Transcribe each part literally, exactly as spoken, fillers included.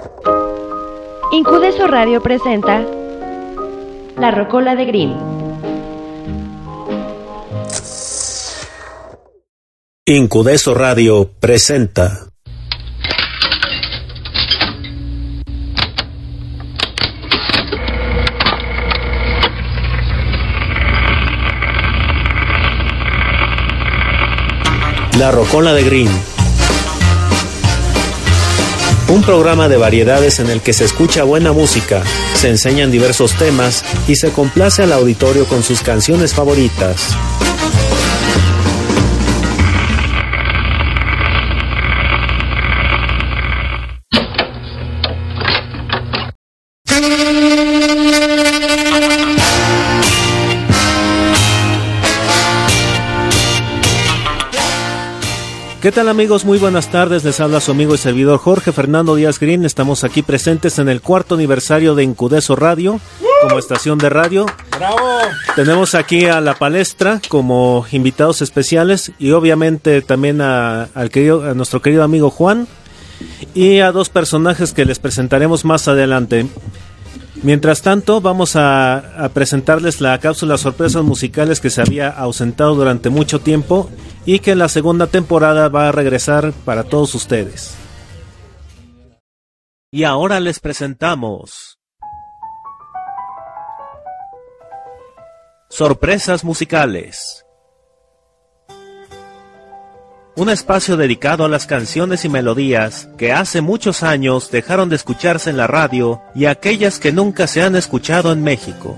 Incudeso Radio presenta La Rocola de Green. Incudeso Radio presenta La Rocola de Green, un programa de variedades en el que se escucha buena música, se enseñan diversos temas y se complace al auditorio con sus canciones favoritas. ¿Qué tal, amigos? Muy buenas tardes, les habla su amigo y servidor Jorge Fernando Díaz Green. Estamos aquí presentes en el cuarto aniversario de Incudeso Radio como estación de radio. ¡Bravo! Tenemos aquí a La Palestra como invitados especiales y obviamente también a, al querido, a nuestro querido amigo Juan y a dos personajes que les presentaremos más adelante. Mientras tanto, vamos a, a presentarles la cápsula sorpresas musicales que se había ausentado durante mucho tiempo y que en la segunda temporada va a regresar para todos ustedes. Y ahora les presentamos Sorpresas Musicales, un espacio dedicado a las canciones y melodías que hace muchos años dejaron de escucharse en la radio y aquellas que nunca se han escuchado en México.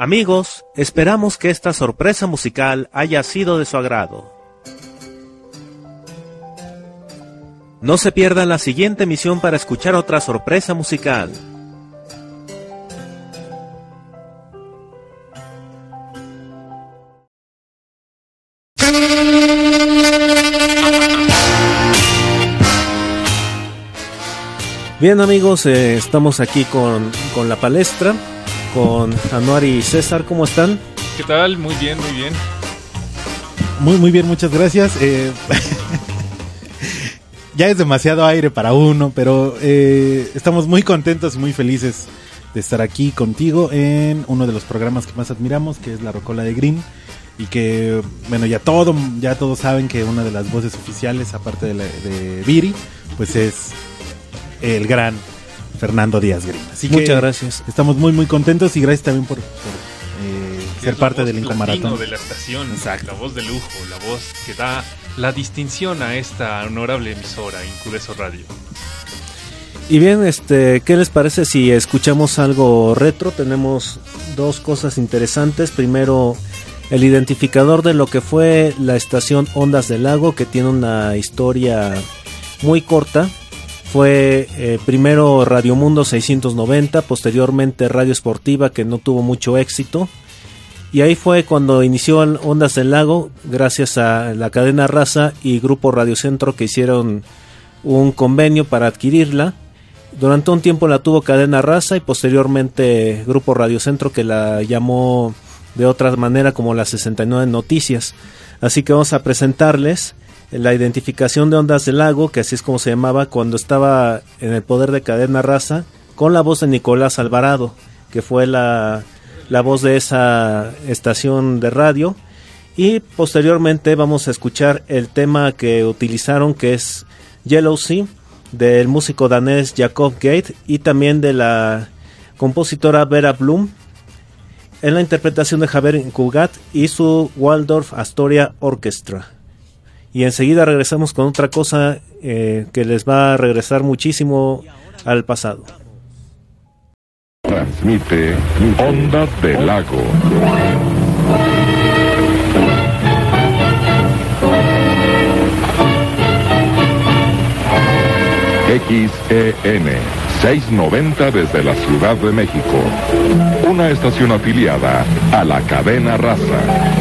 Amigos, esperamos que esta sorpresa musical haya sido de su agrado. No se pierdan la siguiente emisión para escuchar otra sorpresa musical. Bien amigos, eh, estamos aquí con, con La Palestra, con Anuar y César, ¿cómo están? ¿Qué tal? Muy bien, muy bien. Muy, muy bien, muchas gracias. Eh, ya es demasiado aire para uno, pero eh, estamos muy contentos y muy felices de estar aquí contigo en uno de los programas que más admiramos, que es La Rocola de Green. Y que, bueno, ya todo, ya todos saben que una de las voces oficiales, aparte de, la, de Viri, pues es el gran Fernando Díaz Green. Así que muchas gracias. Estamos muy muy contentos y gracias también por, por eh, ser parte del Incomaratón de la estación. Exacto. La voz de lujo, la voz que da la distinción a esta honorable emisora, Incudeso Radio. Y bien, este, ¿qué les parece si escuchamos algo retro? Tenemos dos cosas interesantes. Primero, el identificador de lo que fue la estación Ondas del Lago, que tiene una historia muy corta. Fue eh, primero Radio Mundo seiscientos noventa, posteriormente Radio Esportiva, que no tuvo mucho éxito. Y ahí fue cuando inició Ondas del Lago, gracias a la cadena Raza y Grupo Radio Centro, que hicieron un convenio para adquirirla. Durante un tiempo la tuvo cadena Raza y posteriormente Grupo Radio Centro, que la llamó de otra manera como las sesenta y nueve Noticias. Así que vamos a presentarles la identificación de Ondas del Lago, que así es como se llamaba cuando estaba en el poder de cadena Raza, con la voz de Nicolás Alvarado, que fue la, la voz de esa estación de radio. Y posteriormente vamos a escuchar el tema que utilizaron, que es Yellow Sea, del músico danés Jacob Gate y también de la compositora Vera Blum, en la interpretación de Javier Cugat y su Waldorf Astoria Orchestra. Y enseguida regresamos con otra cosa eh, que les va a regresar muchísimo al pasado. Transmite Ondas del Lago. X E N seiscientos noventa desde la Ciudad de México. Una estación afiliada a la cadena Raza.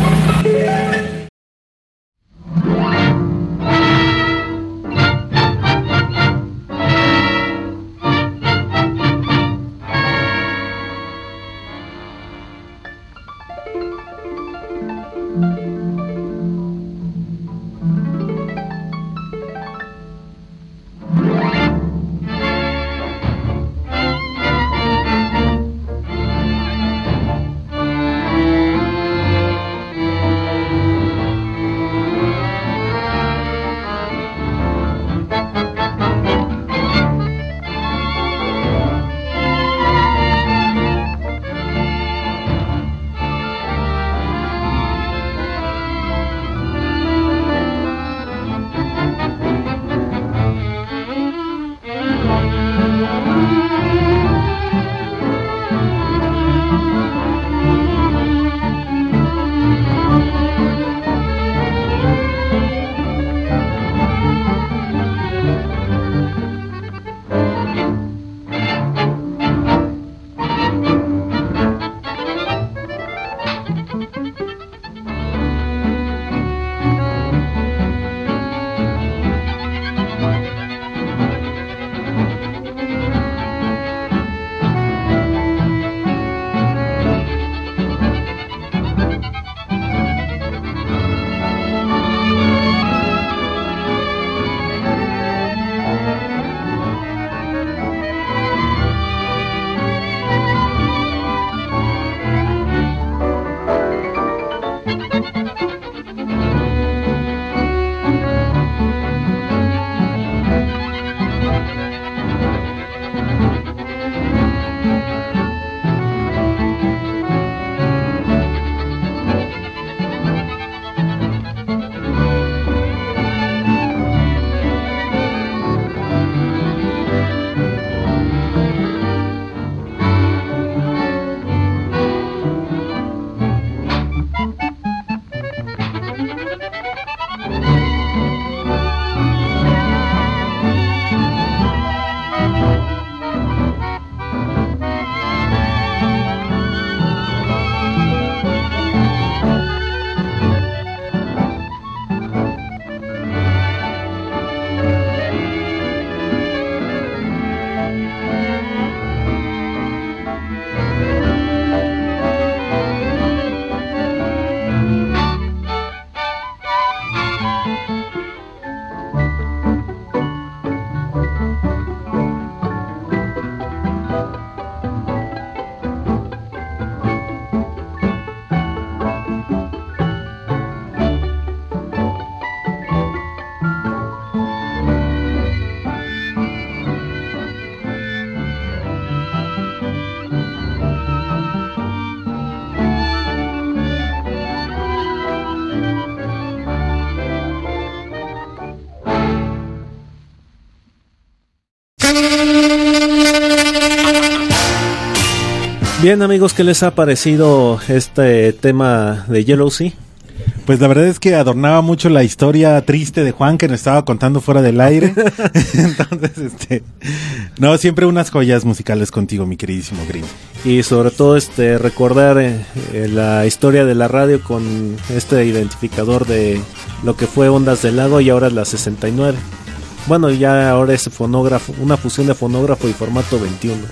Bien, amigos, ¿qué les ha parecido este tema de Yellow Sea? Pues la verdad es que adornaba mucho la historia triste de Juan que nos estaba contando fuera del aire. Entonces, este, no, siempre unas joyas musicales contigo, mi queridísimo Green. Y sobre todo este recordar eh, eh, la historia de la radio con este identificador de lo que fue Ondas del Lago y ahora la sesenta y nueve. Bueno, ya ahora es fonógrafo, una fusión de fonógrafo y formato veintiuno.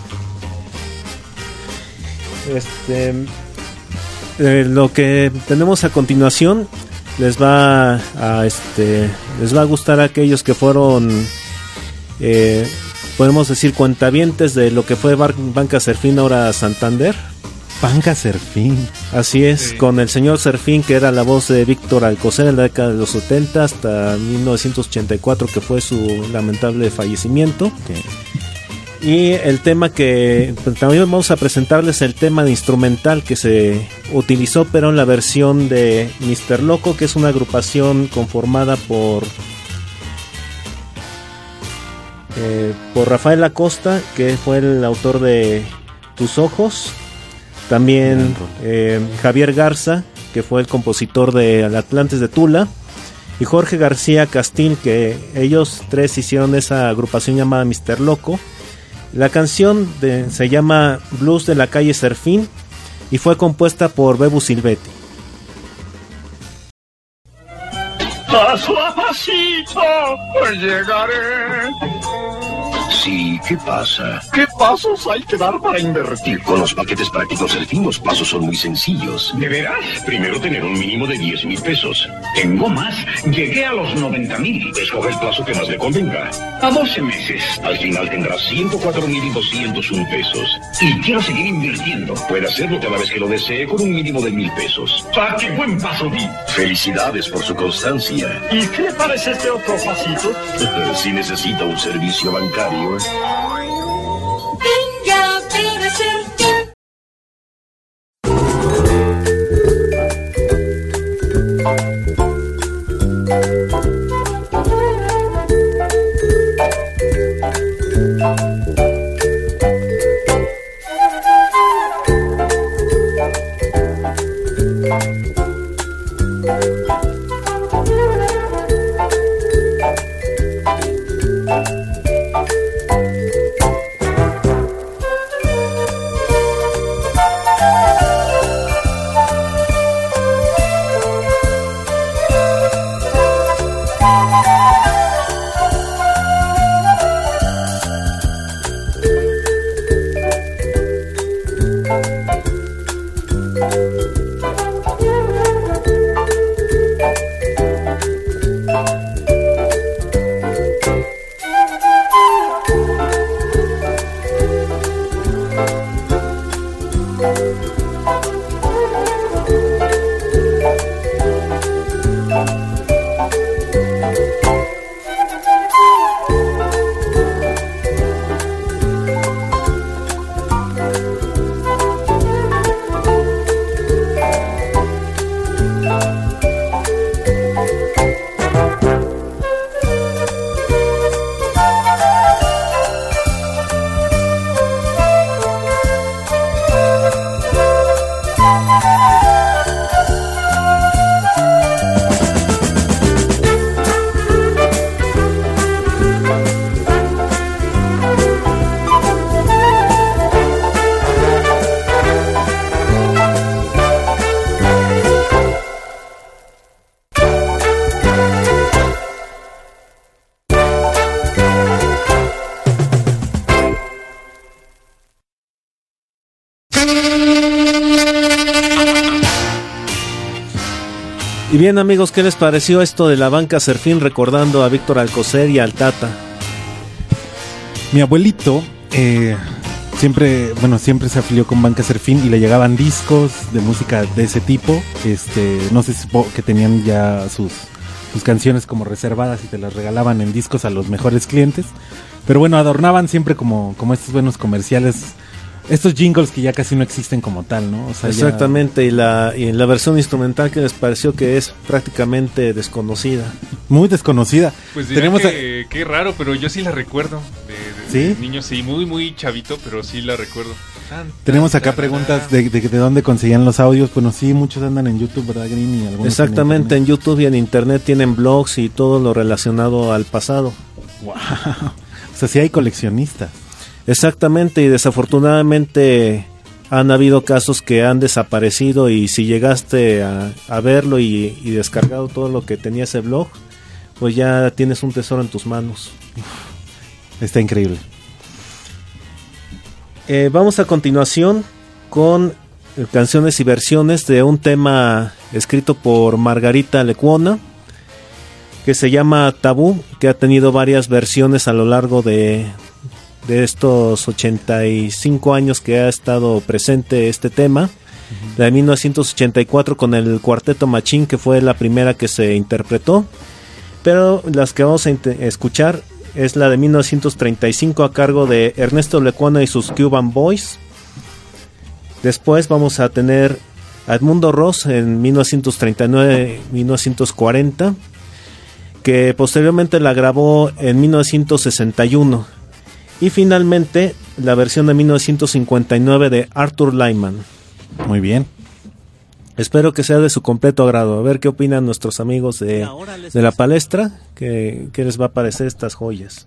Este, eh, lo que tenemos a continuación les va a este les va a gustar a aquellos que fueron eh, podemos decir cuentavientes de lo que fue Bar- Banca Serfín, ahora Santander. Banca Serfín. Así es, Sí. con el señor Serfín, que era la voz de Víctor Alcocer en la década de los setenta hasta mil novecientos ochenta y cuatro, que fue su lamentable fallecimiento. Okay. Y el tema que pues, también vamos a presentarles el tema de instrumental que se utilizó, pero en la versión de mister Loco, que es una agrupación conformada por eh, por Rafael Acosta, que fue el autor de Tus Ojos. También eh, Javier Garza, que fue el compositor de Al Atlantes de Tula, y Jorge García Castil, que ellos tres hicieron esa agrupación llamada mister Loco. La canción de, se llama Blues de la calle Serfín y fue compuesta por Bebu Silvetti. Paso a pasito llegaré. Sí, ¿qué pasa? ¿Qué pasos hay que dar para invertir? Con los paquetes prácticos Serfín los pasos son muy sencillos. ¿De veras? Primero tener un mínimo de diez mil pesos. Tengo más. Llegué a los noventa mil. Escoge el plazo que más le convenga. A doce meses. Al final tendrás ciento cuatro mil doscientos uno pesos. Y quiero seguir invirtiendo. Puede hacerlo cada vez que lo desee con un mínimo de mil pesos. ¡Ah, qué buen paso di! Felicidades por su constancia. ¿Y qué le parece este otro pasito? Si necesita un servicio bancario. Venga, para ser Y bien, amigos, ¿qué les pareció esto de la Banca Serfín recordando a Víctor Alcocer y al Tata? Mi abuelito eh, siempre, bueno, siempre se afilió con Banca Serfín y le llegaban discos de música de ese tipo. Este, no sé si que tenían ya sus, sus canciones como reservadas y te las regalaban en discos a los mejores clientes. Pero bueno, adornaban siempre como, como estos buenos comerciales estos jingles que ya casi no existen como tal, ¿no? O sea, exactamente, ya... y la y la versión instrumental que les pareció que es prácticamente desconocida. Muy desconocida. Pues dirán Tenemos que, a... qué raro, pero yo sí la recuerdo. De, de, ¿Sí? de niño, sí, muy, muy chavito, pero sí la recuerdo. Tan, Tenemos acá tan, preguntas de, de, de dónde conseguían los audios. Bueno, sí, muchos andan en YouTube, ¿verdad, Green? Y algunos exactamente, en, en YouTube y en Internet tienen blogs y todo lo relacionado al pasado. Wow. O sea, sí hay coleccionistas. Exactamente, y desafortunadamente han habido casos que han desaparecido, y si llegaste a, a verlo y, y descargado todo lo que tenía ese blog, pues ya tienes un tesoro en tus manos. Está increíble. Eh, vamos a continuación con eh, canciones y versiones de un tema escrito por Margarita Lecuona, que se llama Tabú, que ha tenido varias versiones a lo largo de, de estos ochenta y cinco años que ha estado presente este tema. Uh-huh. La de mil novecientos ochenta y cuatro con el Cuarteto Machín, que fue la primera que se interpretó, pero las que vamos a int- escuchar es la de mil novecientos treinta y cinco a cargo de Ernesto Lecuona y sus Cuban Boys. Después vamos a tener a Edmundo Ross en mil novecientos treinta y nueve a mil novecientos cuarenta, que posteriormente la grabó en mil novecientos sesenta y uno, y finalmente la versión de mil novecientos cincuenta y nueve de Arthur Lyman. Muy bien. Espero que sea de su completo agrado. A ver qué opinan nuestros amigos de, de la palestra, que, que les va a parecer estas joyas.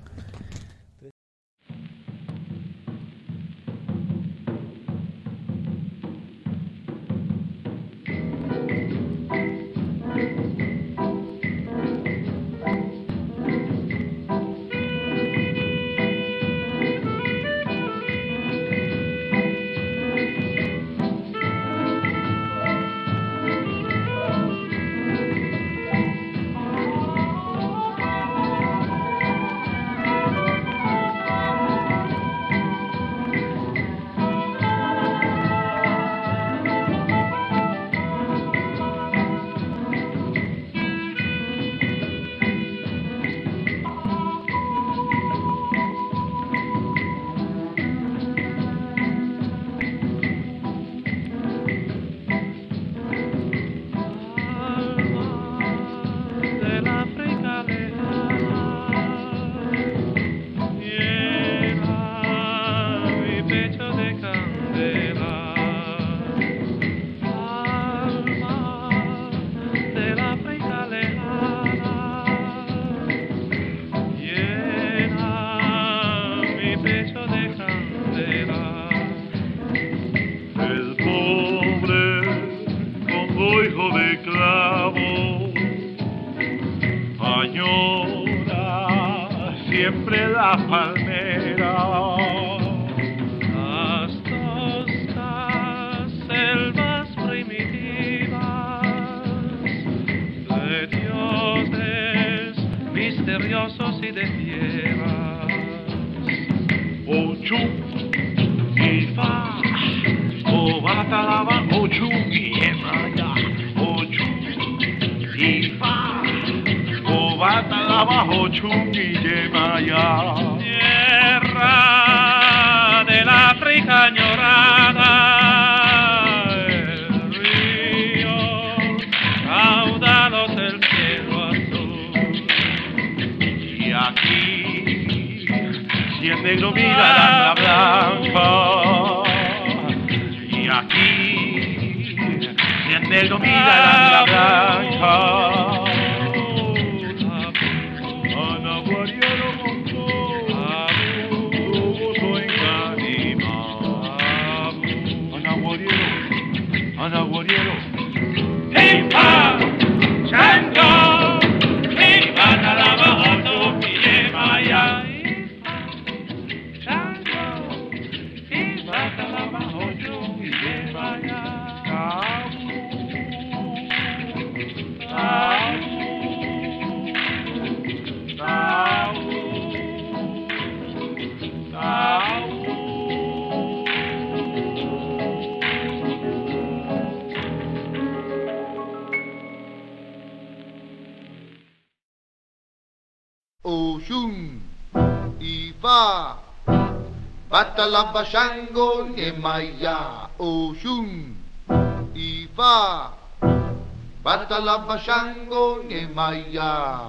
Batala bashango nemaya oshun iba. Batala bashango nemaya.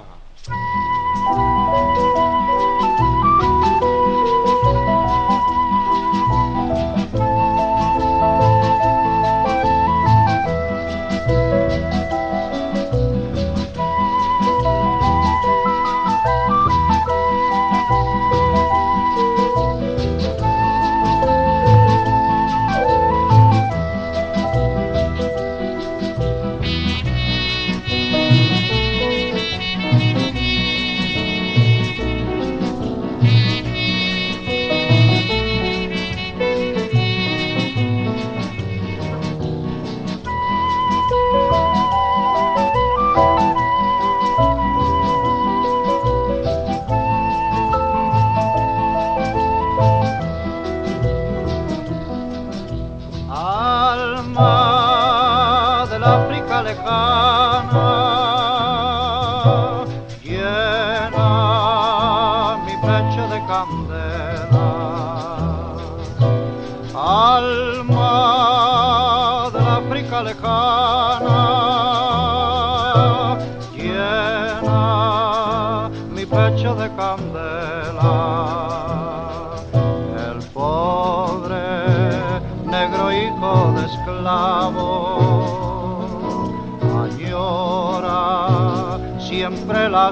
Siempre las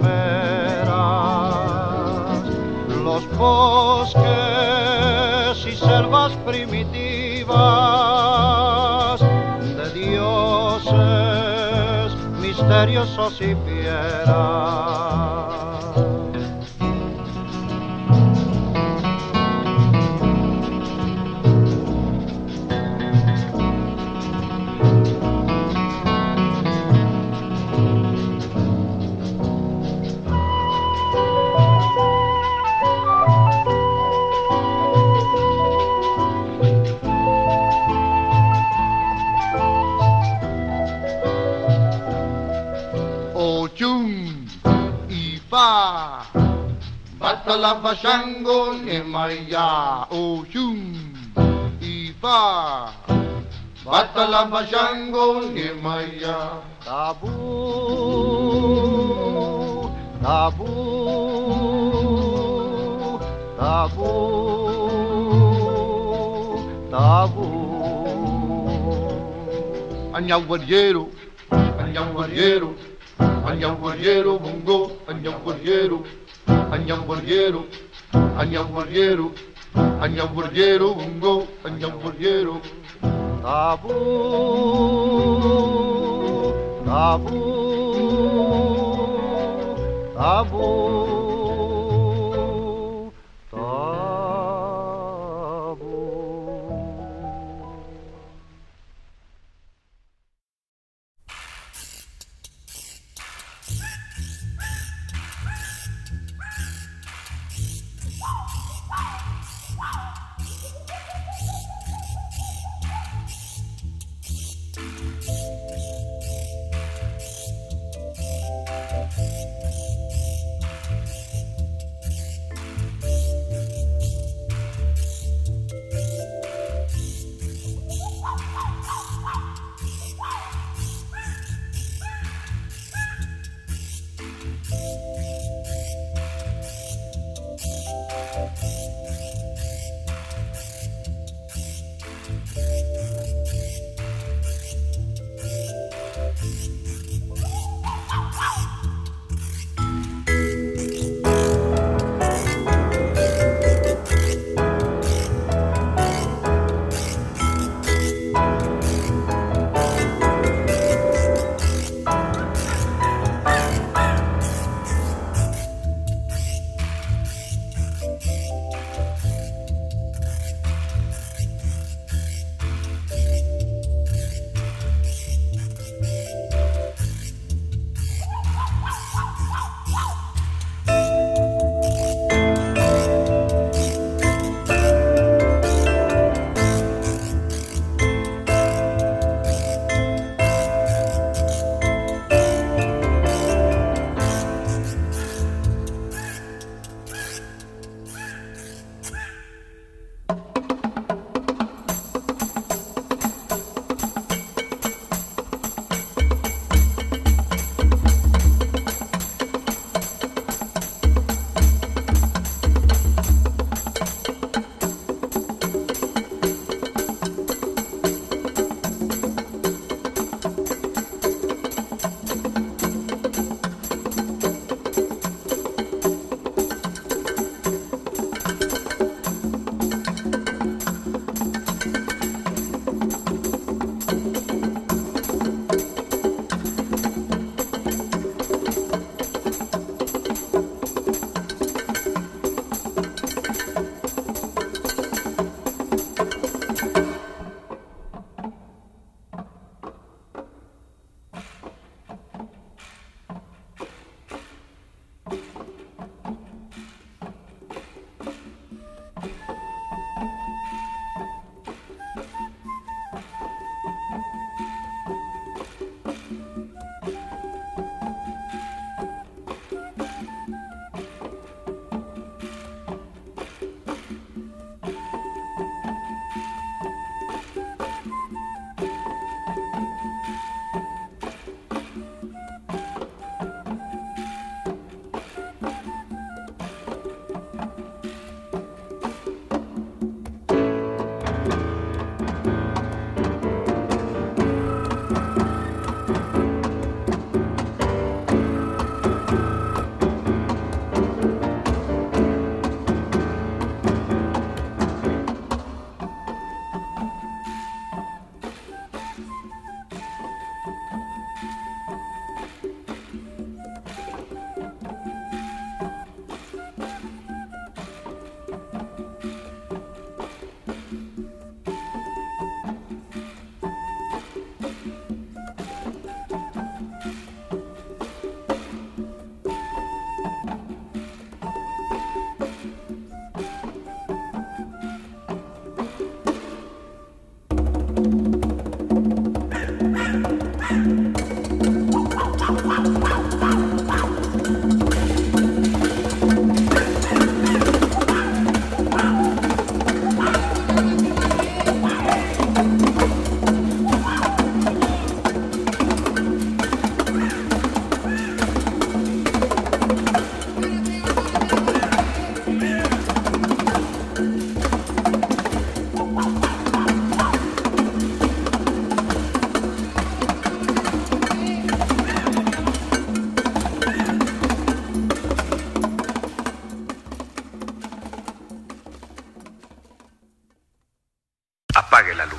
palmeras, los bosques y selvas primitivas de dioses misteriosos y fieras. Batala bashango nemaya oshun iba. Batala bashango nemaya. Tabu, tabu, tabu, tabu. Anyaguariero, anyaguariero, anyaguariero bongo, anyaguariero. Anyaguariero, anyaguariero, anyaguariero, ungo, anyaguariero. Tabu, tabu, tabu, tabu.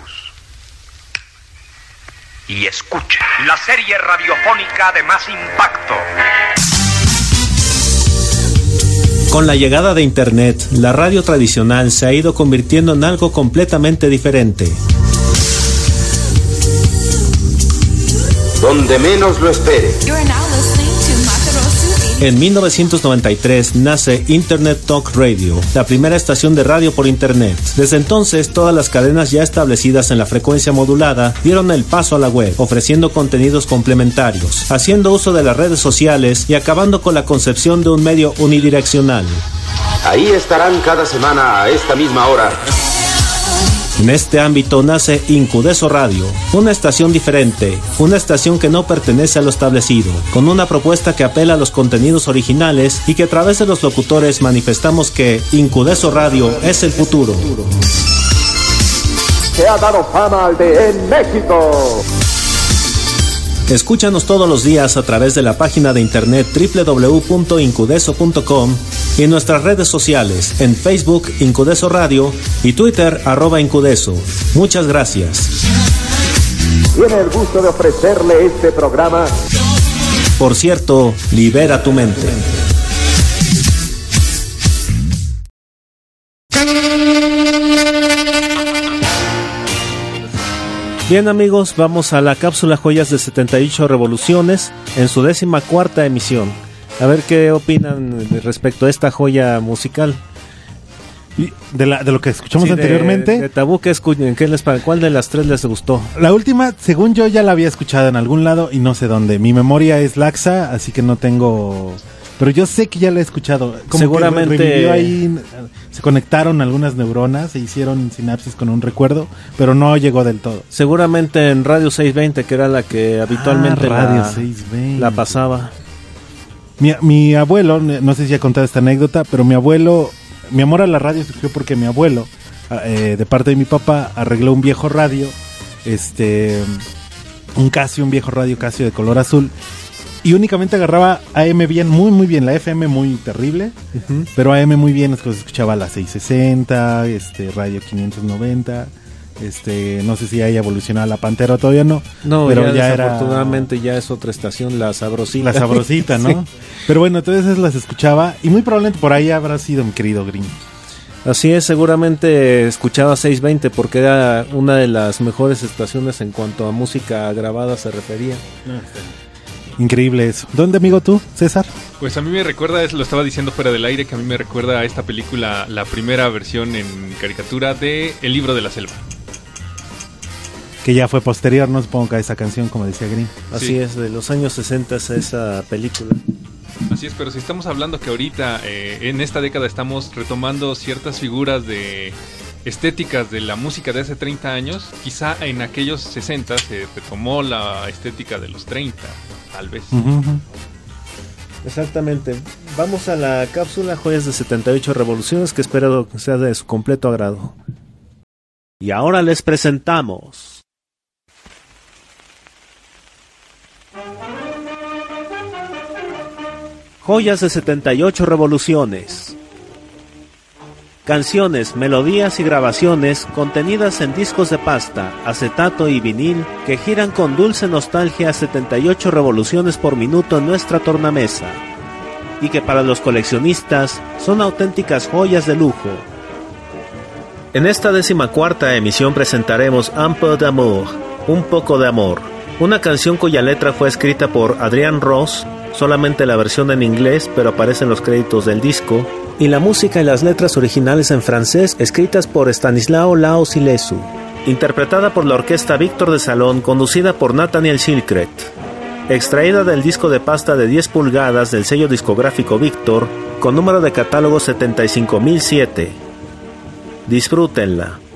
luz. Y escucha la serie radiofónica de más impacto. Con la llegada de Internet, la radio tradicional se ha ido convirtiendo en algo completamente diferente. Donde menos lo espere. En mil novecientos noventa y tres nace Internet Talk Radio, la primera estación de radio por Internet. Desde entonces, todas las cadenas ya establecidas en la frecuencia modulada dieron el paso a la web, ofreciendo contenidos complementarios, haciendo uso de las redes sociales y acabando con la concepción de un medio unidireccional. Ahí estarán cada semana a esta misma hora. En este ámbito nace Incudeso Radio, una estación diferente, una estación que no pertenece a lo establecido, con una propuesta que apela a los contenidos originales y que a través de los locutores manifestamos que Incudeso Radio es el futuro. Se ha dado fama al de En México. Escúchanos todos los días a través de la página de internet doble u doble u doble u punto incudeso punto com y en nuestras redes sociales, en Facebook Incudeso Radio y Twitter arroba Incudeso. Muchas gracias. Tiene el gusto de ofrecerle este programa. Por cierto, libera tu mente. Bien amigos, vamos a la cápsula Joyas de setenta y ocho Revoluciones en su décima cuarta emisión. A ver qué opinan respecto a esta joya musical. Y de, la, de lo que escuchamos sí, anteriormente. De, de Tabú, ¿qué escuchan? ¿Qué les, ¿cuál de las tres les gustó? La última, según yo, ya la había escuchado en algún lado y no sé dónde. Mi memoria es laxa, así que no tengo... Pero yo sé que ya la he escuchado. Como seguramente que revivió ahí, se conectaron algunas neuronas, se hicieron sinapsis con un recuerdo, pero no llegó del todo. Seguramente en Radio seiscientos veinte, que era la que habitualmente ah, Radio la, seiscientos veinte. La pasaba. Mi, mi abuelo, no sé si ya contado esta anécdota, pero mi abuelo, mi amor a la radio surgió porque mi abuelo, eh, de parte de mi papá, arregló un viejo radio, este, un Casio, un viejo radio Casio de color azul. Y únicamente agarraba A M bien, muy muy bien, la F M muy terrible, uh-huh. Pero A M muy bien, es que se escuchaba la seiscientos sesenta, este, Radio quinientos noventa, este, no sé si haya evolucionado la Pantera, todavía no. No, pero ya, ya desafortunadamente era... ya es otra estación, la Sabrosita. La Sabrosita, ¿no? Sí. Pero bueno, entonces las escuchaba y muy probablemente por ahí habrá sido mi querido Green. Así es, seguramente escuchaba seiscientos veinte porque era una de las mejores estaciones en cuanto a música grabada se refería. No, está increíble eso. ¿Dónde, amigo, tú, César? Pues a mí me recuerda, lo estaba diciendo fuera del aire, que a mí me recuerda a esta película, la primera versión en caricatura de El libro de la selva. Que ya fue posterior, no supongo que a esa canción, como decía Green. Así sí. es, de los años sesenta es esa película. Así es, pero si estamos hablando que ahorita, eh, en esta década, estamos retomando ciertas figuras de... estéticas de la música de hace treinta años, quizá en aquellos sesenta se retomó la estética de los treinta, tal vez. Uh-huh. Exactamente. Vamos a la cápsula Joyas de setenta y ocho Revoluciones, que espero que sea de su completo agrado. Y ahora les presentamos Joyas de setenta y ocho Revoluciones. Canciones, melodías y grabaciones contenidas en discos de pasta, acetato y vinil que giran con dulce nostalgia a setenta y ocho revoluciones por minuto en nuestra tornamesa y que para los coleccionistas son auténticas joyas de lujo. En esta decimacuarta emisión presentaremos Un peu d'amour, un poco de amor, una canción cuya letra fue escrita por Adrián Ross, solamente la versión en inglés pero aparece en los créditos del disco, y la música y las letras originales en francés escritas por Stanislao Lao Silesu, interpretada por la orquesta Víctor de Salón, conducida por Nathaniel Shilkret, extraída del disco de pasta de diez pulgadas del sello discográfico Víctor, con número de catálogo setenta y cinco mil siete. Disfrútenla.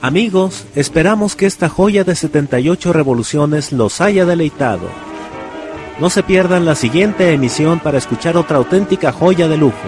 Amigos, esperamos que esta joya de setenta y ocho revoluciones los haya deleitado. No se pierdan la siguiente emisión para escuchar otra auténtica joya de lujo.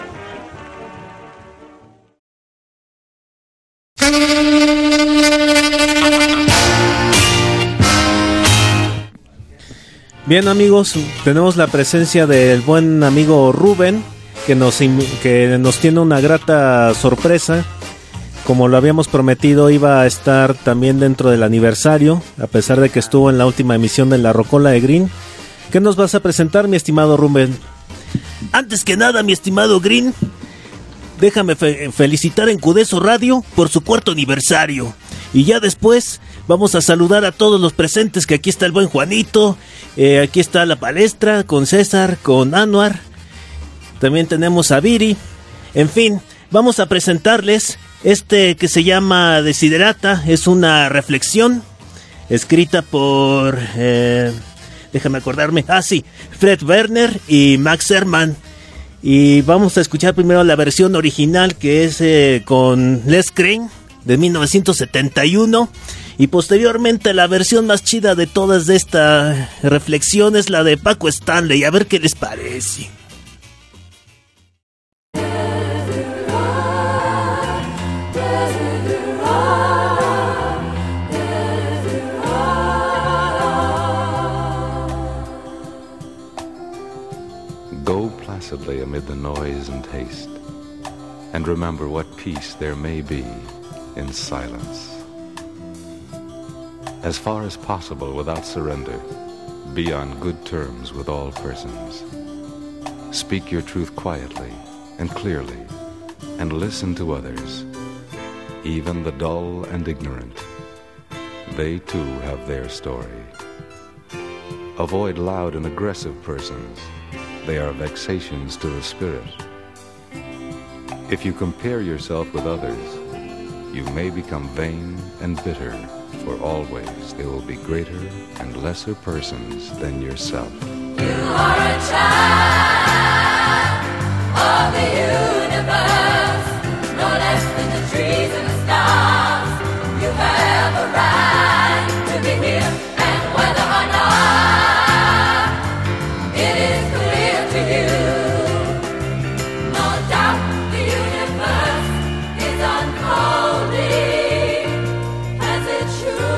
Bien amigos, tenemos la presencia del buen amigo Rubén, que nos, que nos tiene una grata sorpresa. Como lo habíamos prometido, iba a estar también dentro del aniversario, a pesar de que estuvo en la última emisión de La Rocola de Green. ¿Qué nos vas a presentar, mi estimado Rubén? Antes que nada, mi estimado Green, déjame fe- felicitar en Cudeso Radio por su cuarto aniversario. Y ya después vamos a saludar a todos los presentes, que aquí está el buen Juanito, eh, aquí está la palestra con César, con Anuar, también tenemos a Viri. En fin, vamos a presentarles este que se llama Desiderata. Es una reflexión escrita por... Eh, déjame acordarme. Ah, sí, Fred Werner y Max Herman. Y vamos a escuchar primero la versión original, que es eh, con Les Crane, de mil novecientos setenta y uno. Y posteriormente la versión más chida de todas de esta reflexión es la de Paco Stanley. A ver qué les parece. Go placidly amid the noise and haste, and remember what peace there may be in silence. As far as possible without surrender, be on good terms with all persons. Speak your truth quietly and clearly, and listen to others, even the dull and ignorant. They too have their story. Avoid loud and aggressive persons. They are vexations to the spirit. If you compare yourself with others, you may become vain and bitter, for always there will be greater and lesser persons than yourself. You are a child of the universe, no less than the trees and the stars. You have a right to be here, and whether or not it is clear to you, no doubt the universe is unfolding as it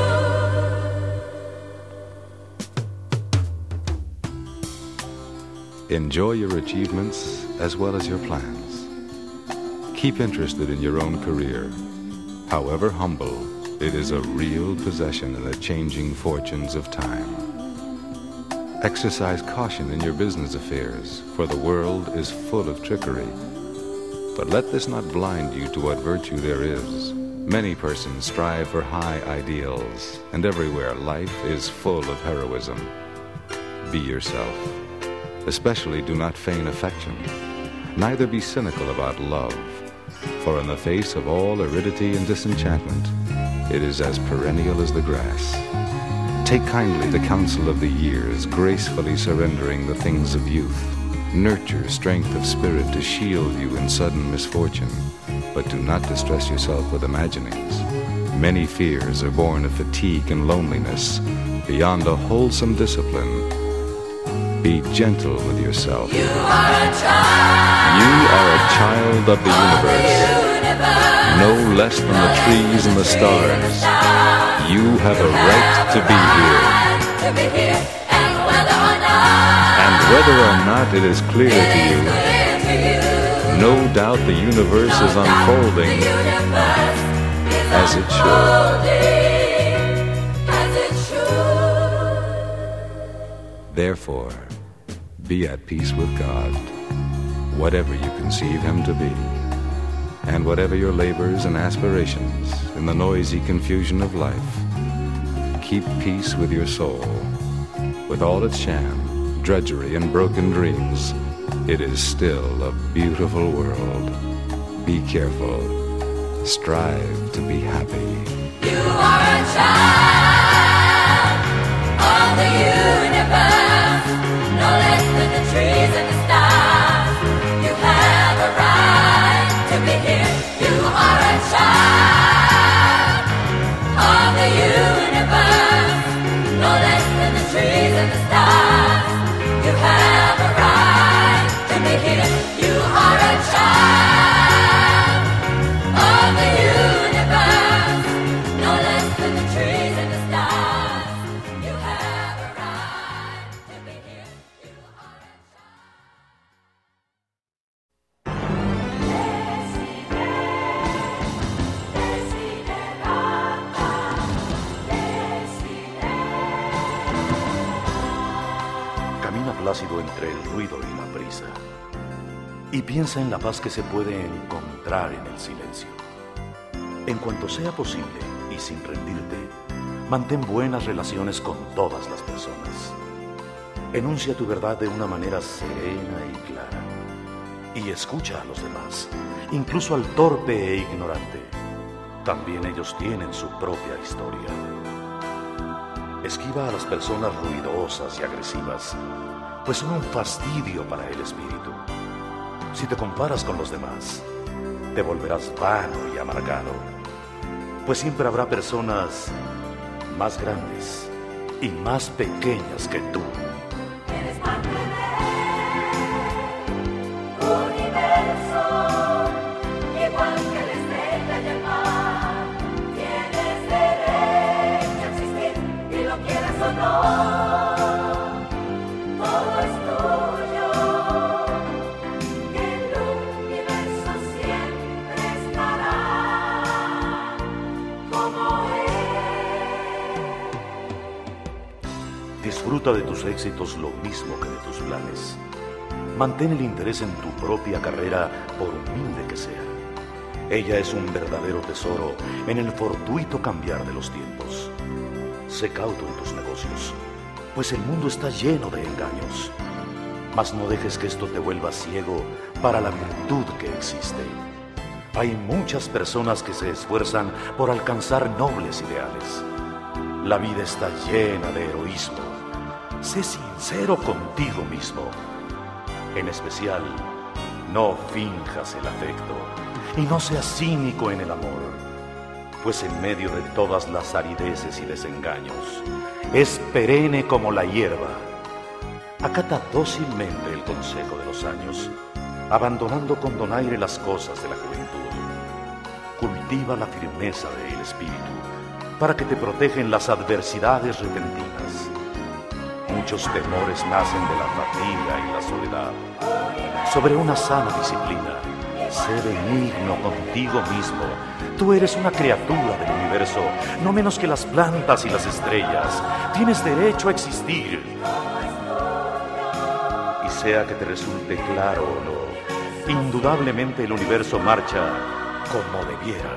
should. Enjoy your achievements as well as your plans. Keep interested in your own career. However humble, it is a real possession in the changing fortunes of time. Exercise caution in your business affairs, for the world is full of trickery. But let this not blind you to what virtue there is. Many persons strive for high ideals, and everywhere life is full of heroism. Be yourself. Especially do not feign affection. Neither be cynical about love, for in the face of all aridity and disenchantment, it is as perennial as the grass. Take kindly the counsel of the years, gracefully surrendering the things of youth. Nurture strength of spirit to shield you in sudden misfortune, but do not distress yourself with imaginings. Many fears are born of fatigue and loneliness. Beyond a wholesome discipline, be gentle with yourself. You are a child. You are a child of the universe, no less than the trees and the stars. You have a right to be here. And whether or not it is clear to you, no doubt the universe is unfolding as it should. Therefore, be at peace with God, whatever you conceive Him to be, and whatever your labors and aspirations in the noisy confusion of life. Keep peace with your soul. With all its sham, drudgery, and broken dreams, it is still a beautiful world. Be careful. Strive to be happy. You are a child of the universe, no less than the trees and the stars. You have a right to be here. You are a child plácido entre el ruido y la prisa. Y piensa en la paz que se puede encontrar en el silencio. En cuanto sea posible y sin rendirte, mantén buenas relaciones con todas las personas. Enuncia tu verdad de una manera serena y clara. Y escucha a los demás, incluso al torpe e ignorante. También ellos tienen su propia historia. Esquiva a las personas ruidosas y agresivas, pues son un fastidio para el espíritu. Si te comparas con los demás, te volverás vano y amargado, pues siempre habrá personas más grandes y más pequeñas que tú. Eres parte del universo, igual que la estrella y el mar. Tienes derecho a existir, y lo quieras o no. Todo es tuyo, el universo siempre estará como es. Disfruta de tus éxitos lo mismo que de tus planes. Mantén el interés en tu propia carrera, por humilde que sea. Ella es un verdadero tesoro en el fortuito cambiar de los tiempos. Sé cauto en tus negocios, pues el mundo está lleno de engaños. Mas no dejes que esto te vuelva ciego para la virtud que existe. Hay muchas personas que se esfuerzan por alcanzar nobles ideales. La vida está llena de heroísmo. Sé sincero contigo mismo. En especial, no finjas el afecto y no seas cínico en el amor, pues en medio de todas las arideces y desengaños, es perenne como la hierba. Acata dócilmente el consejo de los años, abandonando con donaire las cosas de la juventud. Cultiva la firmeza del espíritu, para que te protegen las adversidades repentinas. Muchos temores nacen de la fatiga y la soledad. Sobre una sana disciplina, sé benigno contigo mismo. Tú eres una criatura del universo, no menos que las plantas y las estrellas. Tienes derecho a existir. Y sea que te resulte claro o no, indudablemente el universo marcha como debiera.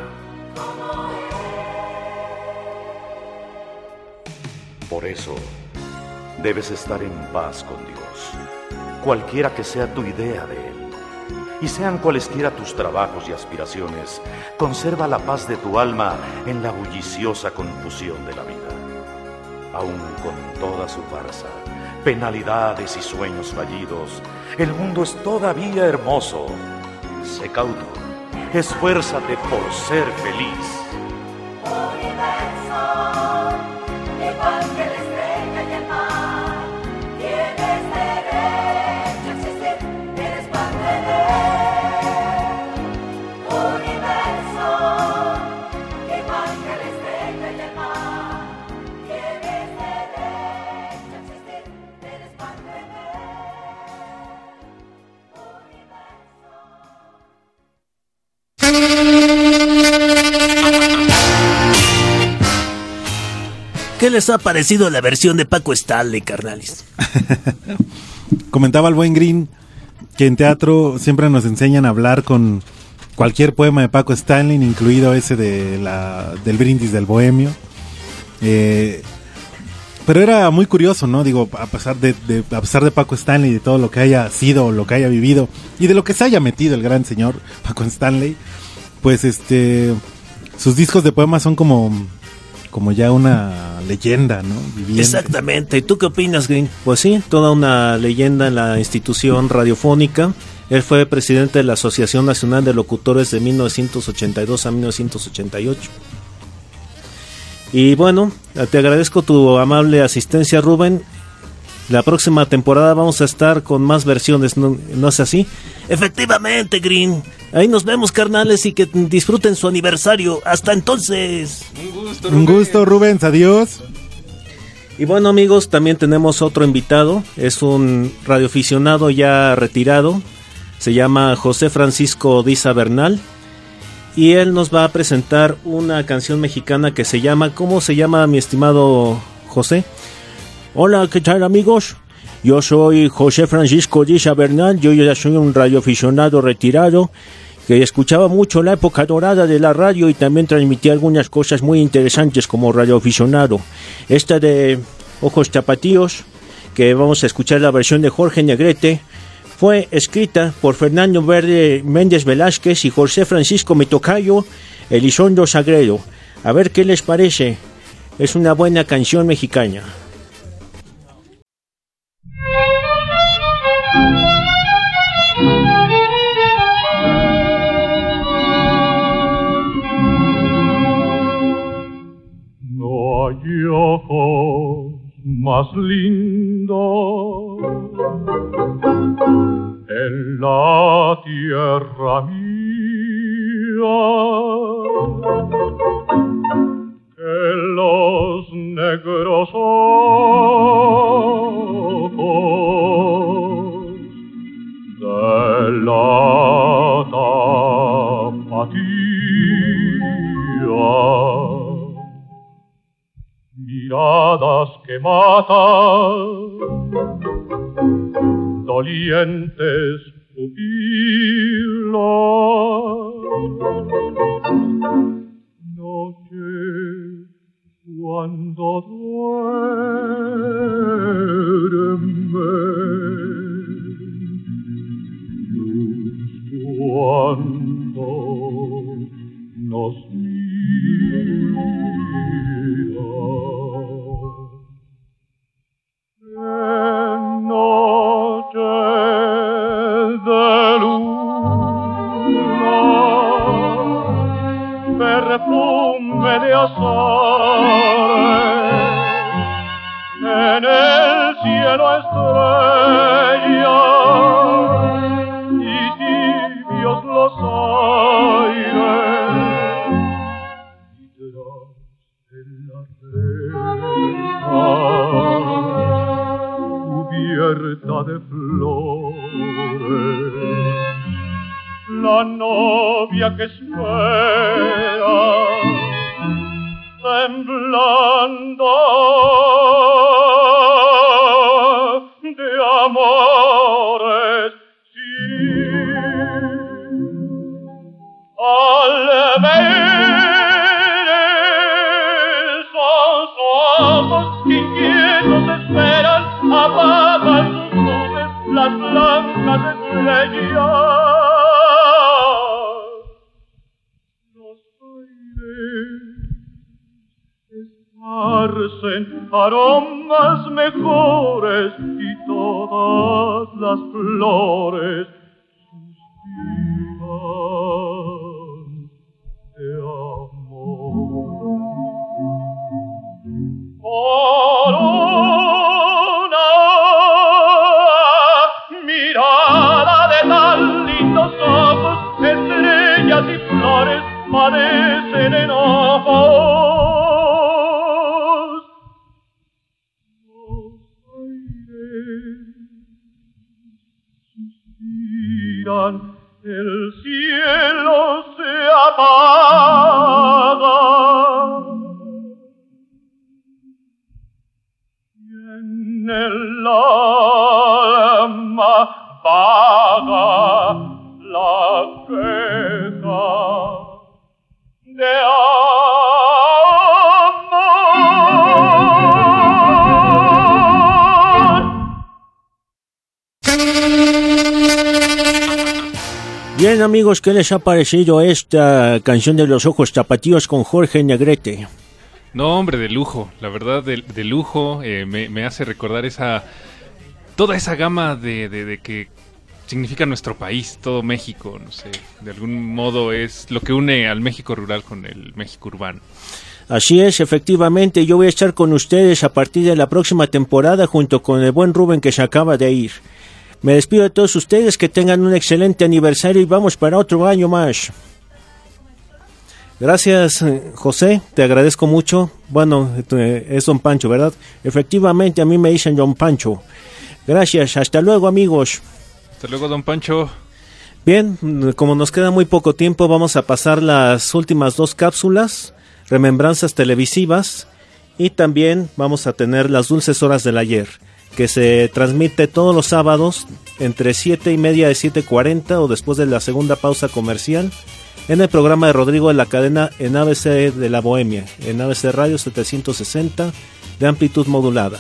Por eso, debes estar en paz con Dios, cualquiera que sea tu idea de Él. Y sean cualesquiera tus trabajos y aspiraciones, conserva la paz de tu alma en la bulliciosa confusión de la vida. Aún con toda su farsa, penalidades y sueños fallidos, el mundo es todavía hermoso. Sé cauto, esfuérzate por ser feliz. Universo, igual que la estrella y el mar, tienes derecho a existir, eres parte de él. Universo, igual que la estrella y el mar, tienes derecho a existir, eres parte de ¿Qué les ha parecido la versión de Paco Stanley, carnales? Comentaba el buen Green que en teatro siempre nos enseñan a hablar con cualquier poema de Paco Stanley, incluido ese de la del Brindis del Bohemio. Eh, pero era muy curioso, ¿no? Digo, a pesar de, de a pesar de Paco Stanley, de todo lo que haya sido, lo que haya vivido y de lo que se haya metido el gran señor Paco Stanley, pues este sus discos de poemas son como como ya una leyenda, ¿no? Viviente. Exactamente. ¿Y tú qué opinas, Green? Pues sí, toda una leyenda en la institución radiofónica. Él fue presidente de la Asociación Nacional de Locutores de mil novecientos ochenta y dos a mil novecientos ochenta y ocho. Y bueno, te agradezco tu amable asistencia, Rubén. La próxima temporada vamos a estar con más versiones, ¿no, ¿no es así? Efectivamente, Green. Ahí nos vemos, carnales, y que disfruten su aniversario. Hasta entonces. Un gusto, Rubén. Un gusto, Rubens. Adiós. Y bueno, amigos, también tenemos otro invitado. Es un radioaficionado ya retirado. Se llama José Francisco Diza Bernal. Y él nos va a presentar una canción mexicana que se llama... ¿Cómo se llama, mi estimado José? Hola, ¿qué tal, amigos? Yo soy José Francisco Díaz Bernal, yo ya soy un radioaficionado retirado que escuchaba mucho la época dorada de la radio y también transmitía algunas cosas muy interesantes como radioaficionado. Esta de Ojos Tapatíos, que vamos a escuchar la versión de Jorge Negrete, fue escrita por Fernando Verde Méndez Velázquez y José Francisco Mitocayo Elizondo Sagredo. A ver qué les parece. Es una buena canción mexicana. No hay ojos más lindos en la tierra mía que los negros ojos de la tapatía. Miradas que matan, dolientes pupilas, noche cuando duerme, luz cuando nos mira. En noche de luna, perfume de azares, en el cielo estrellas y tibios los aires, y detrás de la reja cubierta de flores, la novia que espera, temblando de amores, sí, al ver esos ojos inquietos esperan, apagan sus luces las blancas estrellas. Los aires esparcen aromas mejores y todas las flores suspiran de amor. Por una mirada de tan lindos ojos, estrellas y flores padecen enojos. Los aires suspiran, el cielo se apaga. En el alma vaga la queja de amor. Bien, amigos, ¿qué les ha parecido esta canción de Los Ojos Tapatíos con Jorge Negrete? No, hombre, de lujo, la verdad, de, de lujo, eh, me, me hace recordar esa, toda esa gama de, de, de que significa nuestro país, todo México, no sé, de algún modo es lo que une al México rural con el México urbano. Así es, efectivamente, yo voy a estar con ustedes a partir de la próxima temporada junto con el buen Rubén que se acaba de ir. Me despido de todos ustedes, que tengan un excelente aniversario y vamos para otro año más. Gracias, José, te agradezco mucho. Bueno, es Don Pancho, ¿verdad? Efectivamente, a mí me dicen Don Pancho. Gracias, hasta luego, amigos. Hasta luego, Don Pancho. Bien, como nos queda muy poco tiempo, vamos a pasar las últimas dos cápsulas, remembranzas televisivas, y también vamos a tener las dulces horas del ayer. que se transmite todos los sábados entre siete y media y siete cuarenta o después de la segunda pausa comercial en el programa de Rodrigo de la Cadena en A B C de la Bohemia, en A B C Radio setecientos sesenta de amplitud modulada.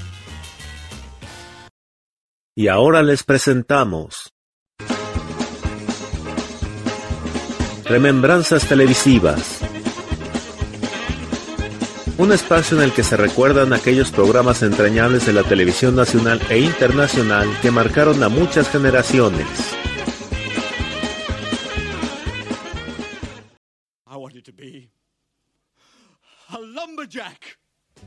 Y ahora les presentamos Remembranzas Televisivas, un espacio en el que se recuerdan aquellos programas entrañables de la televisión nacional e internacional que marcaron a muchas generaciones. I wanted to be a lumberjack,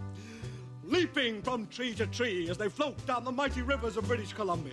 leaping from tree to tree as they float down the mighty rivers of British Columbia.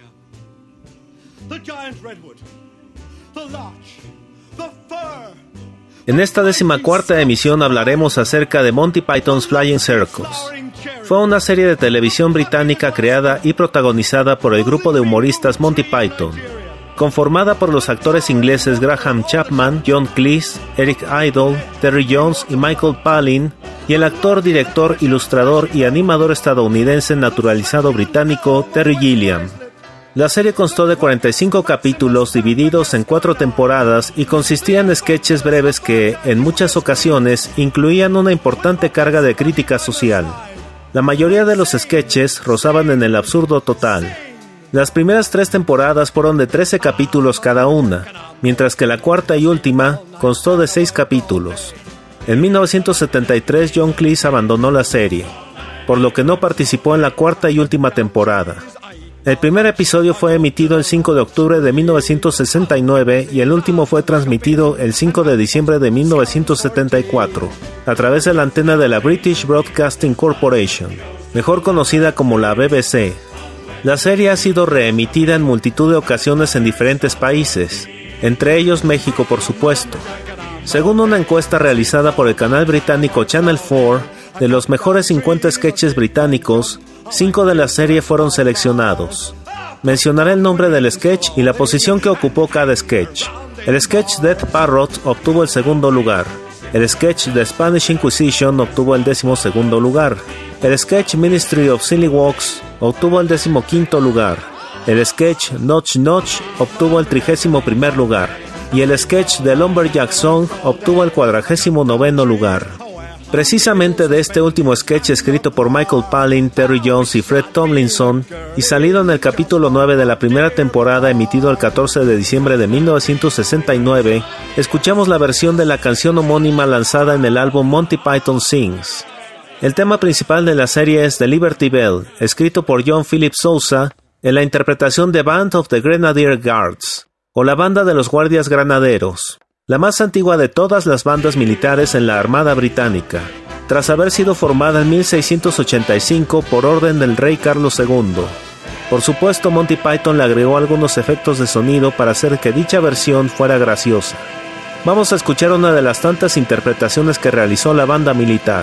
The giant redwood, the larch, the fir. En esta decimacuarta emisión hablaremos acerca de Monty Python's Flying Circus. Fue una serie de televisión británica creada y protagonizada por el grupo de humoristas Monty Python, conformada por los actores ingleses Graham Chapman, John Cleese, Eric Idle, Terry Jones y Michael Palin, y el actor, director, ilustrador y animador estadounidense naturalizado británico Terry Gilliam. La serie constó de cuarenta y cinco capítulos divididos en cuatro temporadas y consistía en sketches breves que, en muchas ocasiones, incluían una importante carga de crítica social. La mayoría de los sketches rozaban en el absurdo total. Las primeras tres temporadas fueron de trece capítulos cada una, mientras que la cuarta y última constó de seis capítulos. En mil novecientos setenta y tres John Cleese abandonó la serie, por lo que no participó en la cuarta y última temporada. El primer episodio fue emitido el cinco de octubre de mil novecientos sesenta y nueve y el último fue transmitido el cinco de diciembre de mil novecientos setenta y cuatro, a través de la antena de la British Broadcasting Corporation, mejor conocida como la B B C. La serie ha sido reemitida en multitud de ocasiones en diferentes países, entre ellos México por supuesto. Según una encuesta realizada por el canal británico Channel cuatro, de los mejores cincuenta sketches británicos, cinco de la serie fueron seleccionados. Mencionaré el nombre del sketch y la posición que ocupó cada sketch. El sketch Death Parrot obtuvo el segundo lugar. El sketch The Spanish Inquisition obtuvo el décimo segundo lugar. El sketch Ministry of Silly Walks obtuvo el décimo quinto lugar. El sketch Notch Notch obtuvo el trigésimo primer lugar. Y el sketch The Lumberjack Song obtuvo el cuadragésimo noveno lugar. Precisamente de este último sketch escrito por Michael Palin, Terry Jones y Fred Tomlinson, y salido en el capítulo nueve de la primera temporada emitido el catorce de diciembre de mil novecientos sesenta y nueve, escuchamos la versión de la canción homónima lanzada en el álbum Monty Python Sings. El tema principal de la serie es The Liberty Bell, escrito por John Philip Sousa, en la interpretación de Band of the Grenadier Guards, o la Banda de los Guardias Granaderos, la más antigua de todas las bandas militares en la Armada Británica, tras haber sido formada en mil seiscientos ochenta y cinco por orden del rey Carlos segundo. Por supuesto, Monty Python le agregó algunos efectos de sonido para hacer que dicha versión fuera graciosa. Vamos a escuchar una de las tantas interpretaciones que realizó la banda militar.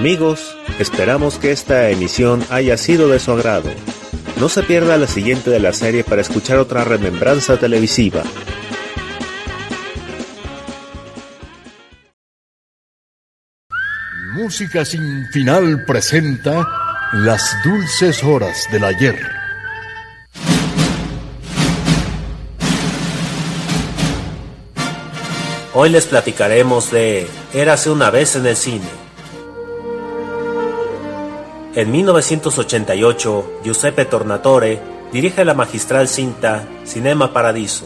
Amigos, esperamos que esta emisión haya sido de su agrado. No se pierda la siguiente de la serie para escuchar otra remembranza televisiva. Música Sin Final presenta Las Dulces Horas del Ayer. Hoy les platicaremos de Érase una vez en el cine. En mil novecientos ochenta y ocho, Giuseppe Tornatore dirige la magistral cinta Cinema Paradiso.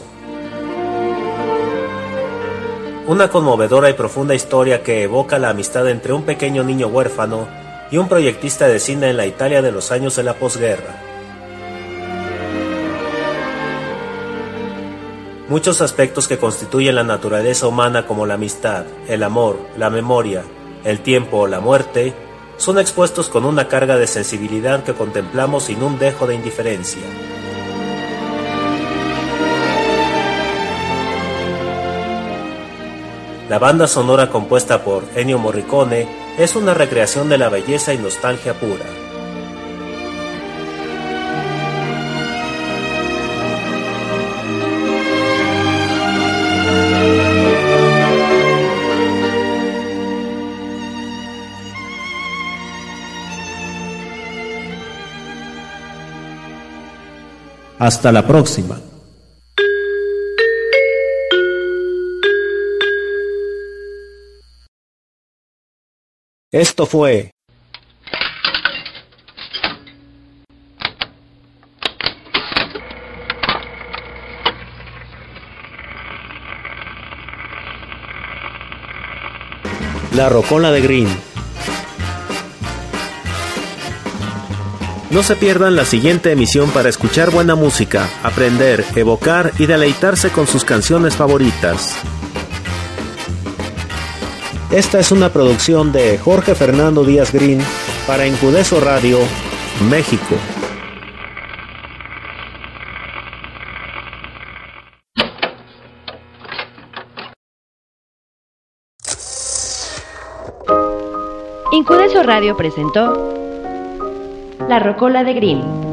Una conmovedora y profunda historia que evoca la amistad entre un pequeño niño huérfano y un proyectista de cine en la Italia de los años de la posguerra. Muchos aspectos que constituyen la naturaleza humana, como la amistad, el amor, la memoria, el tiempo o la muerte, son expuestos con una carga de sensibilidad que contemplamos sin un dejo de indiferencia. La banda sonora compuesta por Ennio Morricone es una recreación de la belleza y nostalgia pura. Hasta la próxima. Esto fue La Rocola de Green. No se pierdan la siguiente emisión para escuchar buena música, aprender, evocar y deleitarse con sus canciones favoritas. Esta es una producción de Jorge Fernando Díaz Green para Incudeso Radio, México. Incudeso Radio presentó La Rocola de Green.